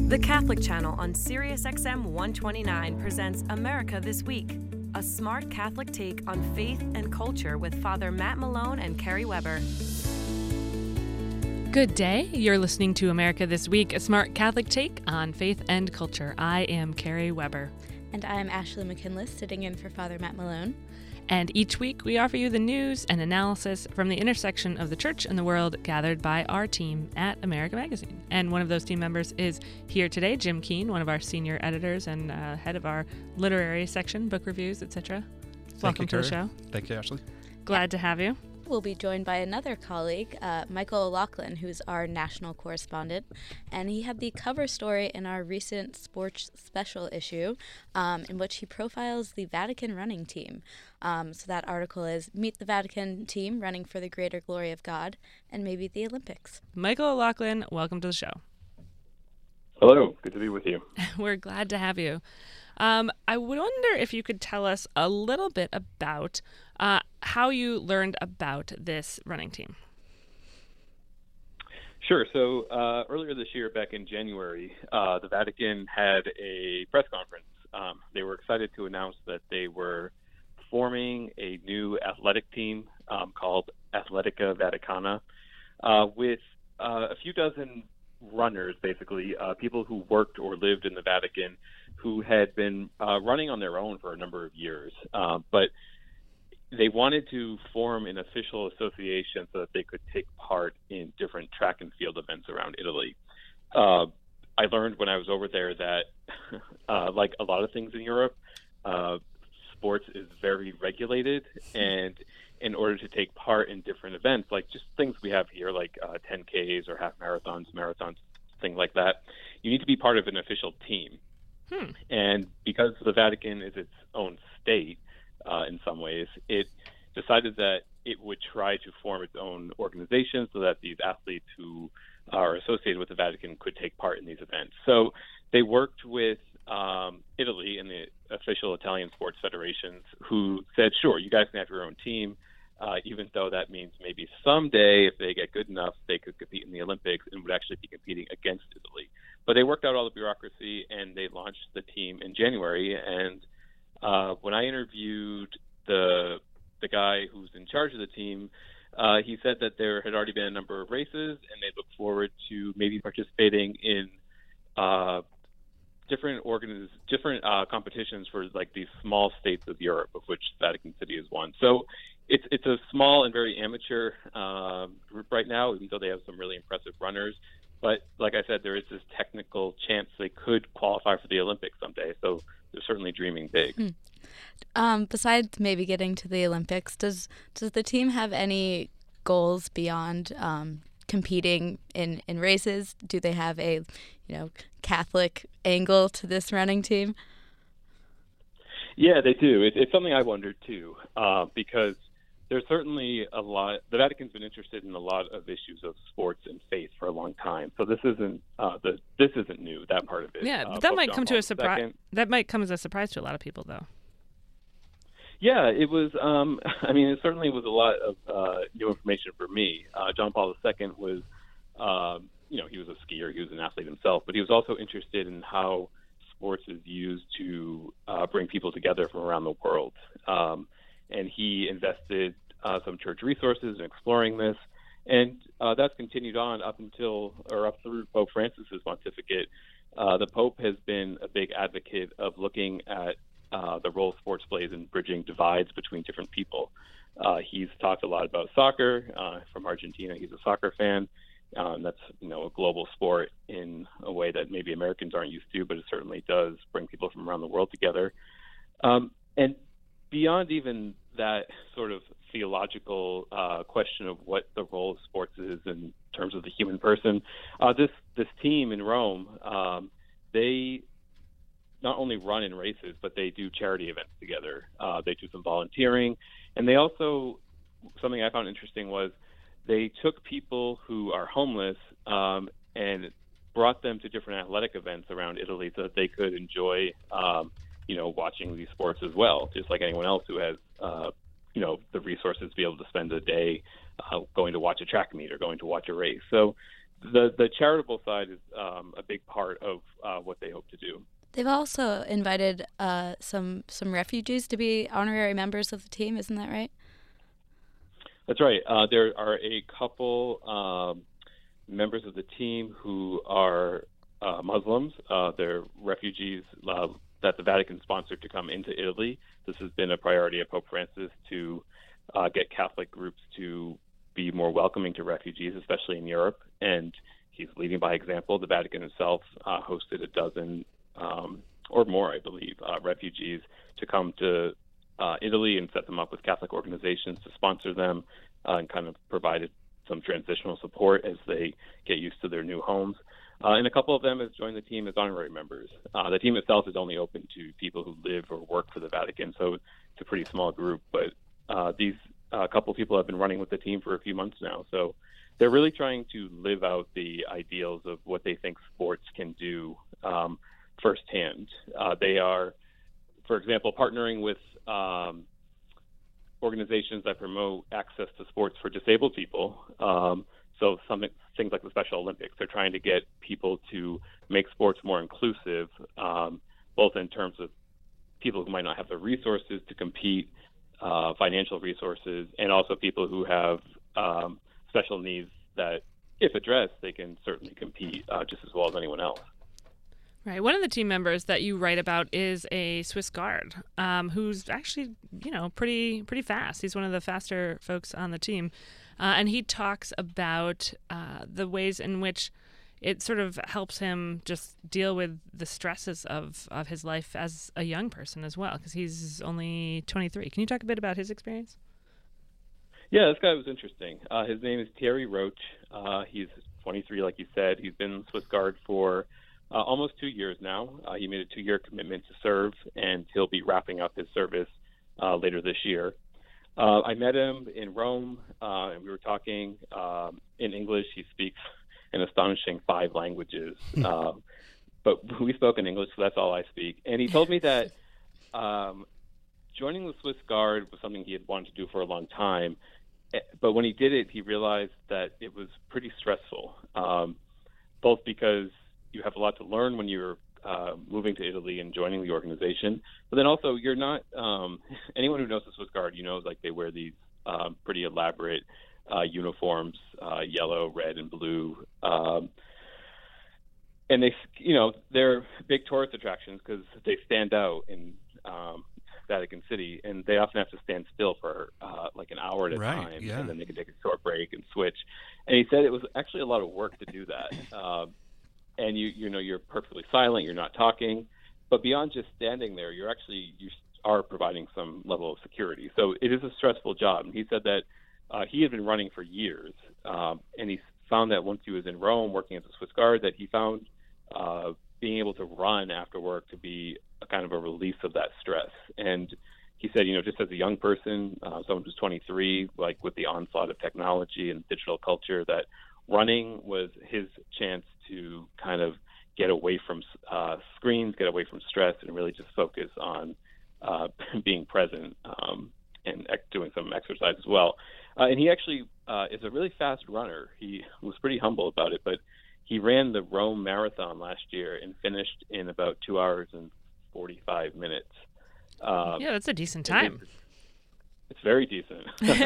The Catholic Channel on SiriusXM 129 presents America This Week, a smart Catholic take on faith and culture with Father Matt Malone and Carrie Weber. Good day. You're listening to America This Week, a smart Catholic take on faith and culture. I am Carrie Weber. And I am Ashley McKinless, sitting in for Father Matt Malone. And each week we offer you the news and analysis from the intersection of the church and the world gathered by our team at America Magazine. And one of those team members is here today, Jim Keene, one of our senior editors and head of our literary section, book reviews, etc. Welcome to the show. Thank you, Ashley. Glad to have you. We'll be joined by another colleague, Michael O'Loughlin, who's our national correspondent, and he had the cover story in our recent sports special issue in which he profiles the Vatican running team. So that article is Meet the Vatican Team Running for the Greater Glory of God and Maybe the Olympics. Michael O'Loughlin, welcome to the show. Hello, good to be with you. We're glad to have you. I would wonder if you could tell us a little bit about how you learned about this running team. Sure. So earlier this year, back in January, the Vatican had a press conference. They were excited to announce that they were forming a new athletic team called Atletica Vaticana with a few dozen runners, basically, people who worked or lived in the Vatican who had been running on their own for a number of years. But they wanted to form an official association so that they could take part in different track and field events around Italy. I learned when I was over there that, like a lot of things in Europe, sports is very regulated, and in order to take part in different events, like just things we have here, like 10Ks or half marathons, things like that, you need to be part of an official team. And because the Vatican is its own state, in some ways, it decided that it would try to form its own organization so that these athletes who are associated with the Vatican could take part in these events. So they worked with Italy and the official Italian sports federations, who said, sure, you guys can have your own team, even though that means maybe someday, if they get good enough, they could compete in the Olympics and would actually be competing against Italy. But they worked out all the bureaucracy, and they launched the team in January. And when I interviewed the guy who's in charge of the team, he said that there had already been a number of races, and they look forward to maybe participating in different competitions for like these small states of Europe, of which Vatican City is one. So it's a small and very amateur group right now, even though they have some really impressive runners. But like I said, there is this technical chance they could qualify for the Olympics someday. So they're certainly dreaming big. Besides maybe getting to the Olympics, does the team have any goals beyond competing in races? Do they have a Catholic angle to this running team? Yeah, they do. It's something I wondered too, because there's certainly a lot. The Vatican's been interested in a lot of issues of sports and faith for a long time. So this isn't new. That part of it. Yeah, but that might come to a surprise. That might come as a surprise to a lot of people, though. Yeah, it was. It certainly was a lot of new information for me. John Paul II was, he was a skier. He was an athlete himself, but he was also interested in how sports is used to bring people together from around the world. And he invested some church resources in exploring this, and that's continued on up through Pope Francis's pontificate. The Pope has been a big advocate of looking at the role sports plays in bridging divides between different people. He's talked a lot about soccer. From Argentina, he's a soccer fan. That's a global sport in a way that maybe Americans aren't used to, but it certainly does bring people from around the world together. And beyond even that sort of theological question of what the role of sports is in terms of the human person, this team in Rome, they not only run in races, but they do charity events together. They do some volunteering, and they also, something I found interesting was they took people who are homeless and brought them to different athletic events around Italy so that they could enjoy watching these sports as well, just like anyone else who has, the resources to be able to spend a day going to watch a track meet or going to watch a race. So The charitable side is a big part of what they hope to do. They've also invited some refugees to be honorary members of the team. Isn't that right? That's right. There are a couple members of the team who are Muslims. They're refugees that the Vatican sponsored to come into Italy. This has been a priority of Pope Francis to get Catholic groups to be more welcoming to refugees, especially in Europe. And he's leading by example. The Vatican itself hosted a dozen or more, I believe, refugees to come to Italy and set them up with Catholic organizations to sponsor them and kind of provided some transitional support as they get used to their new homes. And a couple of them have joined the team as honorary members. The team itself is only open to people who live or work for the Vatican, so it's a pretty small group. But these couple of people have been running with the team for a few months now. So they're really trying to live out the ideals of what they think sports can do firsthand. They are, for example, partnering with organizations that promote access to sports for disabled people. So some things like the Special Olympics, they're trying to get people to make sports more inclusive, both in terms of people who might not have the resources to compete, financial resources, and also people who have special needs that, if addressed, they can certainly compete just as well as anyone else. Right. One of the team members that you write about is a Swiss guard who's actually, pretty fast. He's one of the faster folks on the team. And he talks about the ways in which it sort of helps him just deal with the stresses of his life as a young person as well, because he's only 23. Can you talk a bit about his experience? Yeah, this guy was interesting. His name is Thierry Roach. He's 23, like you said. He's been Swiss Guard for almost 2 years now. He made a 2-year commitment to serve, and he'll be wrapping up his service later this year. I met him in Rome, and we were talking in English. He speaks an astonishing 5 languages, but we spoke in English, so that's all I speak. And he told me that joining the Swiss Guard was something he had wanted to do for a long time, but when he did it, he realized that it was pretty stressful, both because you have a lot to learn when you're moving to Italy and joining the organization, but then also you're not anyone who knows the Swiss Guard, like they wear these pretty elaborate uniforms, yellow, red, and blue, and they're big tourist attractions because they stand out in Vatican City, and they often have to stand still for like an hour at a time, yeah. And then they can take a short break and switch. And he said it was actually a lot of work to do that. And you're perfectly silent, you're not talking, but beyond just standing there, you are providing some level of security. So it is a stressful job. And he said that he had been running for years, and he found that once he was in Rome working at the Swiss Guard, that he found being able to run after work to be a kind of a release of that stress. And he said, just as a young person, someone who's 23, like with the onslaught of technology and digital culture, that running was his chance to kind of get away from screens, get away from stress, and really just focus on being present and doing some exercise as well. And he actually is a really fast runner. He was pretty humble about it, but he ran the Rome Marathon last year and finished in about 2 hours and 45 minutes. Yeah, that's a decent time. It's very decent.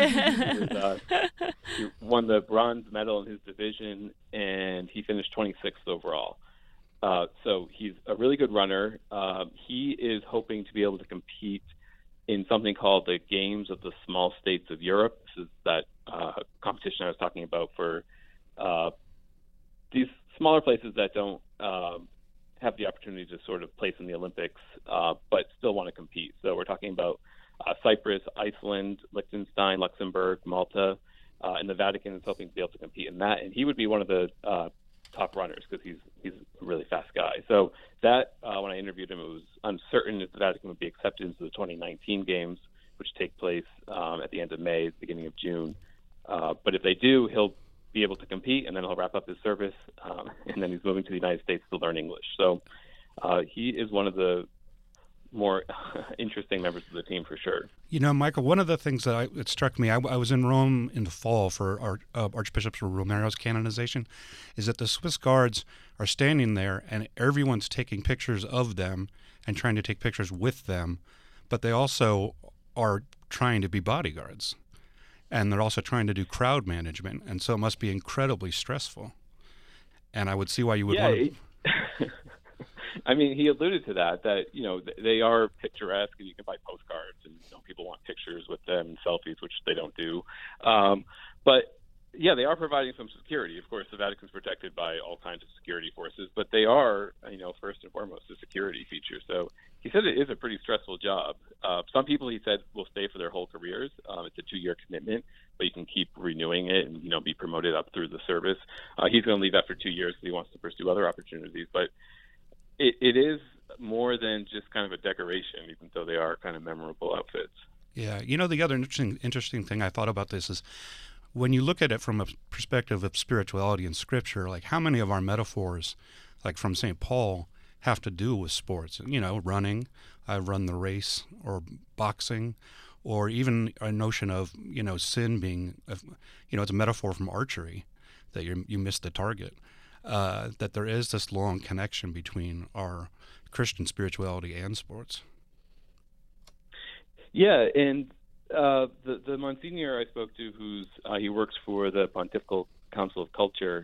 He won the bronze medal in his division, and he finished 26th overall. So he's a really good runner. He is hoping to be able to compete in something called the Games of the Small States of Europe. This is that competition I was talking about for these smaller places that don't have the opportunity to sort of place in the Olympics, but still want to compete. So we're talking about Cyprus, Iceland, Liechtenstein, Luxembourg, Malta, and the Vatican is hoping to be able to compete in that. And he would be one of the top runners because he's a really fast guy. So that, when I interviewed him, it was uncertain if the Vatican would be accepted into the 2019 Games, which take place at the end of May, beginning of June. But if they do, he'll be able to compete, and then he'll wrap up his service, and then he's moving to the United States to learn English. So he is one of the more interesting members of the team for sure. Michael, one of the things that it struck me, I was in Rome in the fall for Archbishop Romero's canonization, is that the Swiss guards are standing there and everyone's taking pictures of them and trying to take pictures with them, but they also are trying to be bodyguards. And they're also trying to do crowd management, and so it must be incredibly stressful. And I would see why you would want to... I mean, he alluded to that they are picturesque, and you can buy postcards, and people want pictures with them and selfies, which they don't do. But yeah, they are providing some security. Of course, the Vatican's protected by all kinds of security forces, but they are, first and foremost, a security feature. So he said it is a pretty stressful job. Some people, he said, will stay for their whole careers. It's a 2-year commitment, but you can keep renewing it and, be promoted up through the service. He's going to leave after 2 years because he wants to pursue other opportunities. But it is more than just kind of a decoration, even though they are kind of memorable outfits. Yeah. The other interesting thing I thought about this is when you look at it from a perspective of spirituality and Scripture, like how many of our metaphors, like from St. Paul, have to do with sports? Running, I run the race, or boxing, or even a notion of, sin being, it's a metaphor from archery, that you miss the target. That there is this long connection between our Christian spirituality and sports. Yeah, and the Monsignor I spoke to, he works for the Pontifical Council of Culture.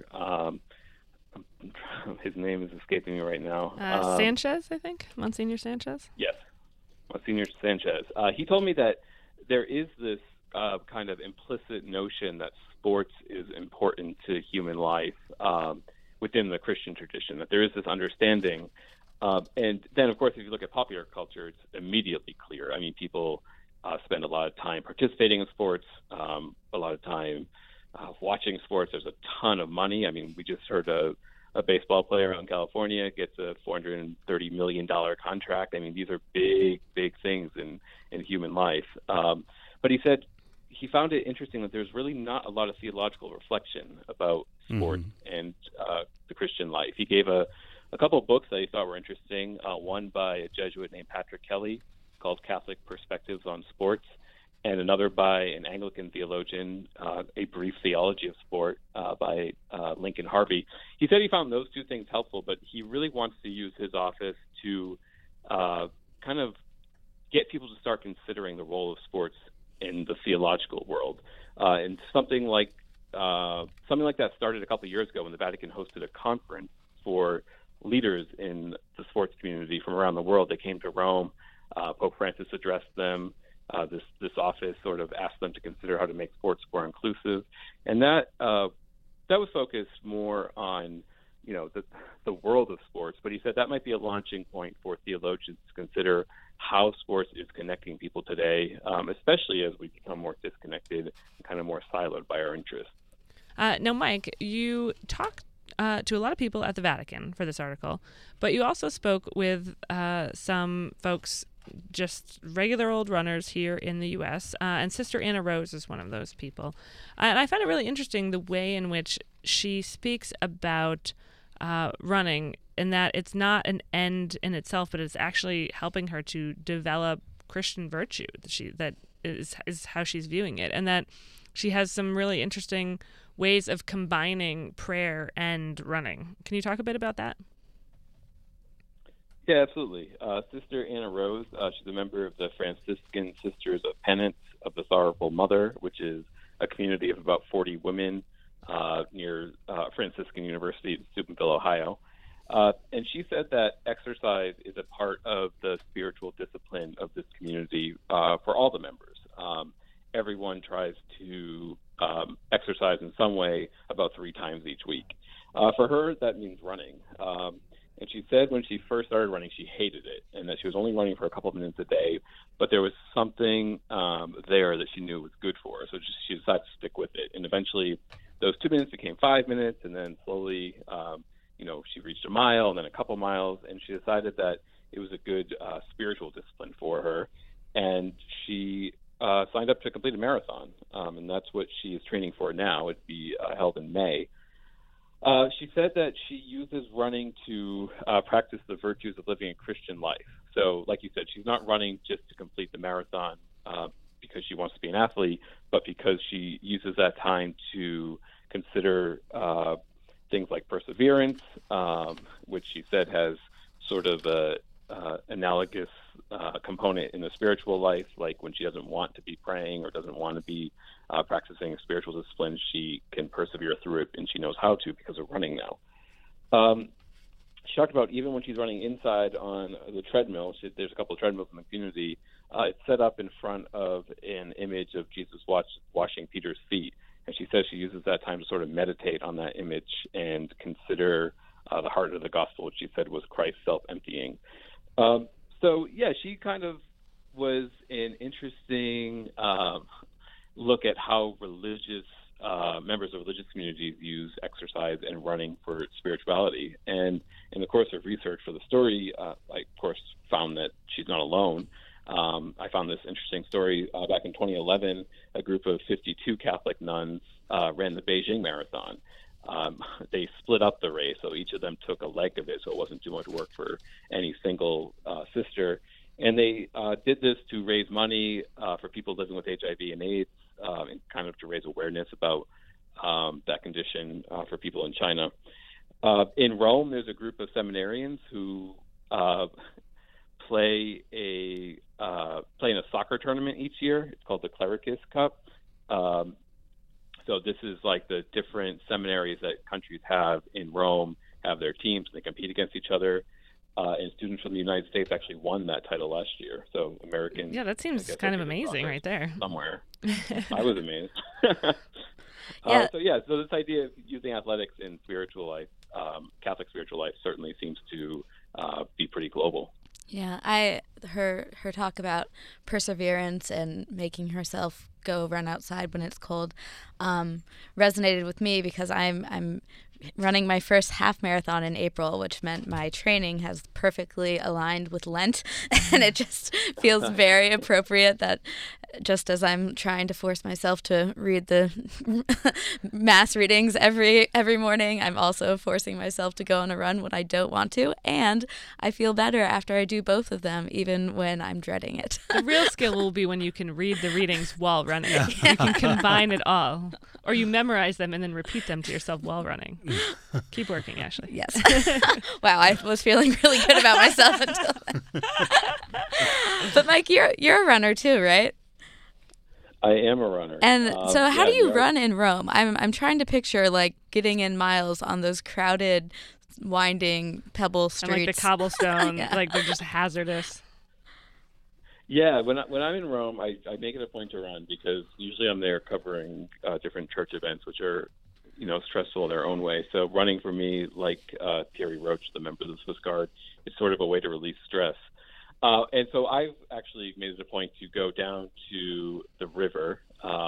His name is escaping me right now. Sanchez, I think. Monsignor Sanchez? Yes, Monsignor Sanchez. He told me that there is this kind of implicit notion that sports is important to human life within the Christian tradition, that there is this understanding. And then, of course, if you look at popular culture, it's immediately clear. I mean, people spend a lot of time participating in sports, a lot of time watching sports. There's a ton of money. I mean, we just heard a baseball player out in California gets a $430 million contract. I mean, these are big, big things in human life. But he said he found it interesting that there's really not a lot of theological reflection about sports and the Christian life. He gave a couple of books that he thought were interesting, one by a Jesuit named Patrick Kelly called Catholic Perspectives on Sports, and another by an Anglican theologian, A Brief Theology of Sport by Lincoln Harvey. He said he found those two things helpful, but he really wants to use his office to kind of get people to start considering the role of sports in the theological world. And something like that started a couple of years ago when the Vatican hosted a conference for leaders in the sports community from around the world. They came to Rome. Pope Francis addressed them. This office sort of asked them to consider how to make sports more inclusive, and that was focused more on the world of sports. But he said that might be a launching point for theologians to consider how sports is connecting people today, especially as we become more disconnected and kind of more siloed by our interests. Now, Mike, you talked to a lot of people at the Vatican for this article, but you also spoke with some folks, just regular old runners here in the U.S., and Sister Anna Rose is one of those people. And I find it really interesting the way in which she speaks about running, and that it's not an end in itself, but it's actually helping her to develop Christian virtue. That is how she's viewing it, and that she has some really interesting ways of combining prayer and running. Can you talk a bit about that? Yeah, absolutely. Sister Anna Rose, she's a member of the Franciscan Sisters of Penance of the Sorrowful Mother, which is a community of about 40 women near Franciscan University in Steubenville, Ohio. And she said that exercise is a part of the spiritual discipline of this community for all the members. Everyone tries to exercise in some way about 3 times each week. For her, that means running. And she said when she first started running, she hated it, and that she was only running for a couple of minutes a day, but there was something there that she knew was good for her, so she decided to stick with it. And eventually, those 2 minutes became 5 minutes, and then slowly, she reached a mile, and then a couple miles, and she decided that it was a good spiritual discipline for her, and she signed up to complete a marathon, and that's what she is training for now. It'd be held in May. She said that she uses running to practice the virtues of living a Christian life. So, like you said, she's not running just to complete the marathon because she wants to be an athlete, but because she uses that time to consider things like perseverance, which she said has sort of a analogous component in the spiritual life, like when she doesn't want to be praying or doesn't want to be practicing a spiritual discipline, she can persevere through it, and she knows how to because of running now. She talked about even when she's running inside on the treadmill, there's a couple of treadmills in the community, it's set up in front of an image of Jesus washing Peter's feet. And she says she uses that time to sort of meditate on that image and consider the heart of the gospel, which she said was Christ self-emptying. So, yeah, she kind of was an interesting look at how religious members of religious communities use exercise and running for spirituality. And in the course of research for the story, I, of course, found that she's not alone. I found this interesting story back in 2011. A group of 52 Catholic nuns ran the Beijing Marathon. They split up the race, so each of them took a leg of it, so it wasn't too much work for any single sister. And they did this to raise money for people living with HIV and AIDS, and kind of to raise awareness about that condition for people in China. In Rome, there's a group of seminarians who play in a soccer tournament each year. It's called the Clericus Cup. So this is like the different seminaries that countries have in Rome have their teams, and they compete against each other. And students from the United States actually won that title last year. So Americans. Yeah, that seems kind of amazing right there. Somewhere. I was amazed. So this idea of using athletics in spiritual life, Catholic spiritual life, certainly seems to be pretty global. Yeah, her talk about perseverance and making herself go run outside when it's cold resonated with me because I'm running my first half marathon in April, which meant my training has perfectly aligned with Lent, and it just feels very appropriate that just as I'm trying to force myself to read the mass readings every morning, I'm also forcing myself to go on a run when I don't want to, and I feel better after I do both of them, even when I'm dreading it. The real skill will be when you can read the readings while running. Yeah. You can combine it all. Or you memorize them and then repeat them to yourself while running. Keep working, Ashley. Yes. Wow, I was feeling really good about myself until then. But Mike, you're a runner too, right? I am a runner. And so how do you run in Rome? I'm trying to picture like getting in miles on those crowded, winding pebble streets. And like the cobblestone, like they're just hazardous. Yeah, when I'm in Rome, I make it a point to run because usually I'm there covering different church events, which are, stressful in their own way. So running for me, like Thierry Roche, the member of the Swiss Guard, is sort of a way to release stress. And so I've actually made it a point to go down to the river.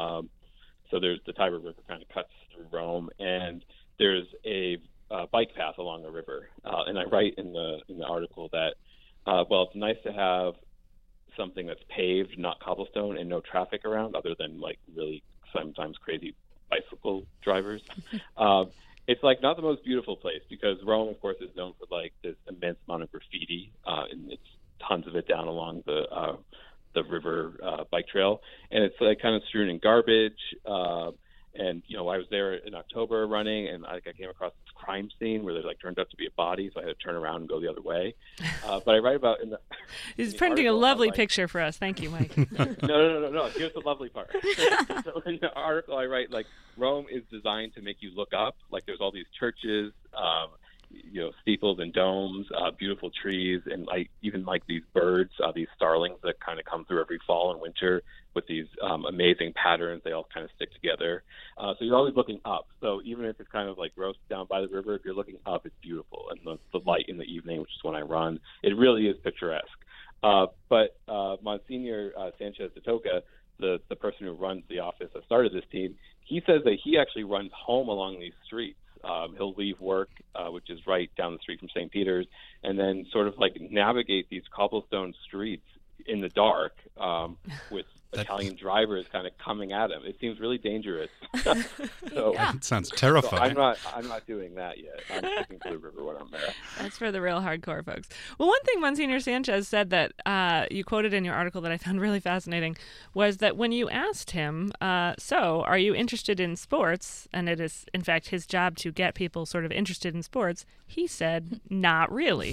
So there's the Tiber River kind of cuts through Rome, and there's a bike path along the river. And I write in the article that, it's nice to have something that's paved, not cobblestone, and no traffic around other than like really sometimes crazy bicycle drivers. It's like not the most beautiful place because Rome, of course, is known for like this immense amount of graffiti, and it's tons of it down along the river bike trail, and it's like kind of strewn in garbage. And I was there in October running, and I came across this crime scene where there turned out to be a body, so I had to turn around and go the other way. But I write about He's printing a lovely picture for us. Thank you, Mike. No. Here's the lovely part. So in the article, I write Rome is designed to make you look up. Like there's all these churches, steeples and domes, beautiful trees, and even these birds, these starlings that kind of come through every fall and winter with these amazing patterns. They all kind of stick together. So you're always looking up. So even if it's kind of like gross down by the river, if you're looking up, it's beautiful. And the light in the evening, which is when I run, it really is picturesque. But Monsignor Sanchez de Toca, the person who runs the office that started this team, he says that he actually runs home along these streets. He'll leave work, which is right down the street from St. Peter's, and then sort of navigate these cobblestone streets in the dark with Italian drivers kind of coming at him. It seems really dangerous. So It sounds terrifying. So I'm not doing that yet. I'm sticking to the river when I'm there. That's for the real hardcore folks. Well, one thing Monsignor Sanchez said that you quoted in your article that I found really fascinating was that when you asked him, so are you interested in sports? And it is, in fact, his job to get people sort of interested in sports. He said, not really.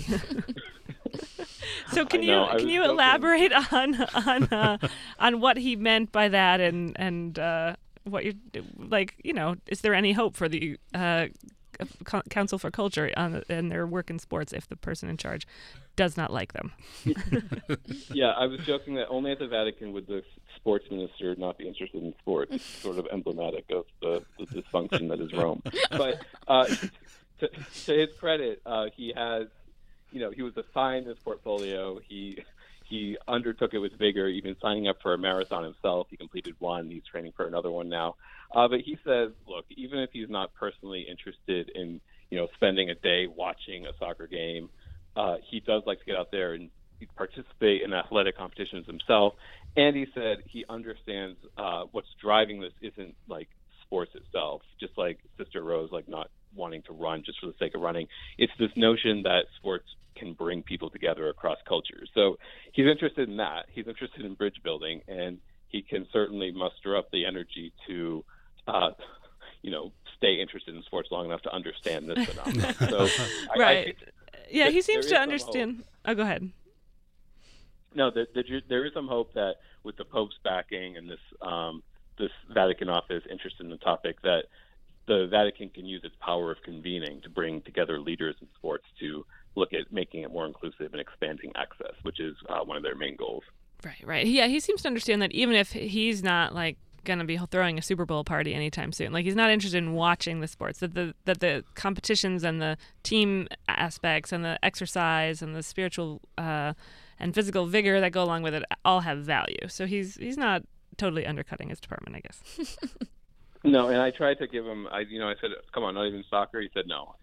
So can you elaborate on what he meant by that and what you're like? Is there any hope for the Council for Culture and their work in sports if the person in charge does not like them? Yeah, I was joking that only at the Vatican would the sports minister not be interested in sports. It's sort of emblematic of the dysfunction that is Rome. But to his credit, he has. He was assigned this portfolio. He undertook it with vigor, even signing up for a marathon himself. He completed one. He's training for another one now. But he says, look, even if he's not personally interested in, spending a day watching a soccer game, he does like to get out there and participate in athletic competitions himself. And he said he understands what's driving this isn't like sports itself, just like Sister Rose, like not wanting to run just for the sake of running. It's this notion that sports can bring people together across cultures. So he's interested in that. He's interested in bridge building, and he can certainly muster up the energy to, stay interested in sports long enough to understand this phenomenon. So right. He seems to understand. Oh, go ahead. No, there is some hope that with the Pope's backing and this Vatican office interested in the topic, that the Vatican can use its power of convening to bring together leaders in sports to look at making it more inclusive and expanding access, which is one of their main goals. Right. Yeah, he seems to understand that even if he's not like going to be throwing a Super Bowl party anytime soon, like he's not interested in watching the sports, that the competitions and the team aspects and the exercise and the spiritual and physical vigor that go along with it all have value. So he's not totally undercutting his department, I guess. No, and I tried to give him. I said, "Come on, not even soccer." He said, "No."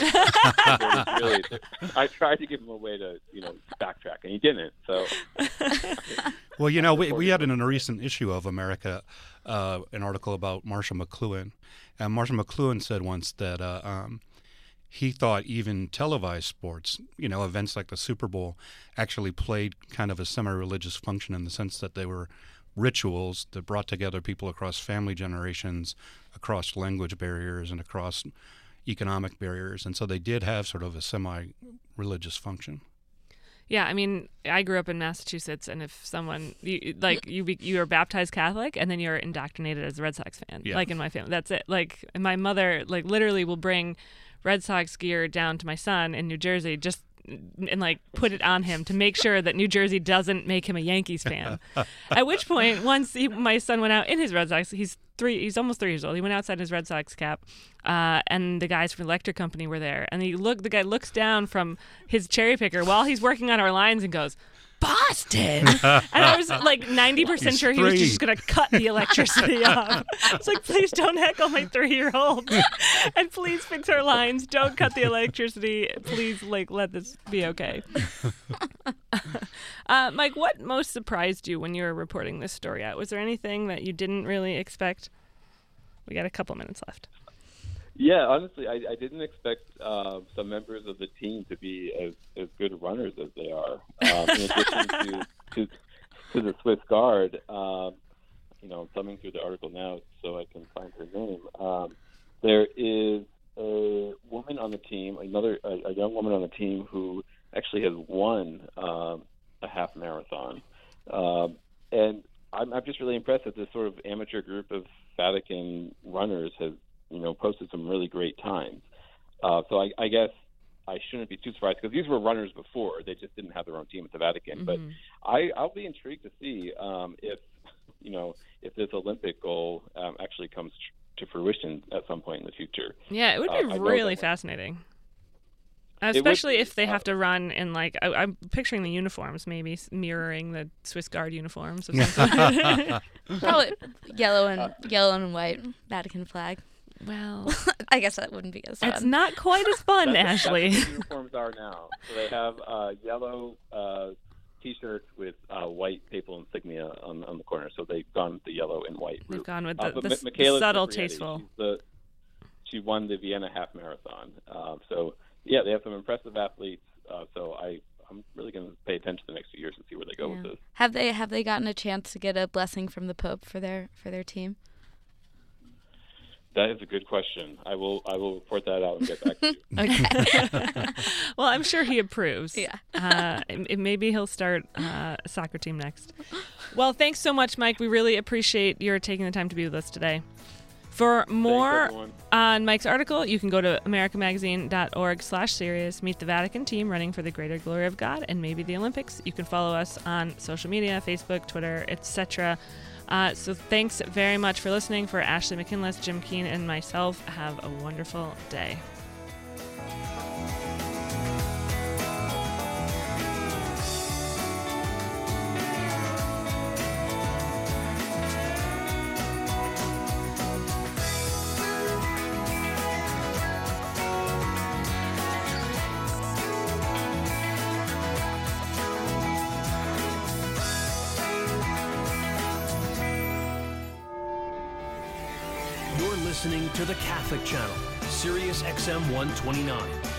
I tried to give him a way to, backtrack, and he didn't. So, well, we had in a recent issue of America an article about Marshall McLuhan, and Marshall McLuhan said once that he thought even televised sports, events like the Super Bowl, actually played kind of a semi-religious function in the sense that they were rituals that brought together people across family generations, across language barriers, and across economic barriers. And so they did have sort of a semi-religious function. Yeah, I mean, I grew up in Massachusetts, and if someone, you are baptized Catholic, and then you're indoctrinated as a Red Sox fan, like in my family. That's it. Like, my mother, literally will bring Red Sox gear down to my son in New Jersey and put it on him to make sure that New Jersey doesn't make him a Yankees fan. At which point, once my son went out in his Red Sox, he's almost 3 years old. He went outside in his Red Sox cap, and the guys from the electric company were there. And the guy looks down from his cherry picker while he's working on our lines and goes, "Boston!" And I was 90% sure he was just going to cut the electricity off. I was like, please don't heckle my 3-year-old. And please fix our lines. Don't cut the electricity. Please, let this be okay. Mike, what most surprised you when you were reporting this story out? Was there anything that you didn't really expect? We got a couple minutes left. Yeah, honestly, I didn't expect some members of the team to be as good runners as they are. In addition to the Swiss Guard, I'm thumbing through the article now so I can find her name. There is a woman on the team, a young woman on the team who actually has won a half marathon, and I'm just really impressed that this sort of amateur group of Vatican runners has posted some really great times. So I guess I shouldn't be too surprised because these were runners before. They just didn't have their own team at the Vatican. Mm-hmm. But I'll be intrigued to see if this Olympic goal actually comes to fruition at some point in the future. Yeah, it would be really fascinating. Especially if they have to run in I'm picturing the uniforms maybe mirroring the Swiss Guard uniforms. Of some sort. Probably yellow and white Vatican flag. Well, I guess that wouldn't be as fun. It's not quite as fun, Ashley. That's what the uniforms are now. So they have yellow T-shirts with white papal insignia on the corner. So they've gone with the yellow and white They've route. gone with the subtle, Cipriani, tasteful. She won the Vienna half marathon. So yeah, they have some impressive athletes. So I'm really going to pay attention the next few years and see where they go with this. Have they gotten a chance to get a blessing from the Pope for their team? That is a good question. I will report that out and get back to you. Okay. Well, I'm sure he approves. Yeah. Maybe he'll start a soccer team next. Well, thanks so much, Mike. We really appreciate your taking the time to be with us today. For more on Mike's article, you can go to americamagazine.org/Sirius, meet the Vatican team running for the greater glory of God and maybe the Olympics. You can follow us on social media, Facebook, Twitter, etc. So thanks very much for listening. For Ashley McKinless, Jim Keen, and myself, have a wonderful day. You're listening to the Catholic Channel, Sirius XM 129.